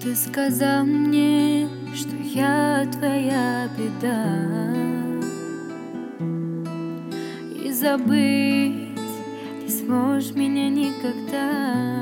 Ты сказал мне, что я твоя беда, и забыть не сможешь меня никогда.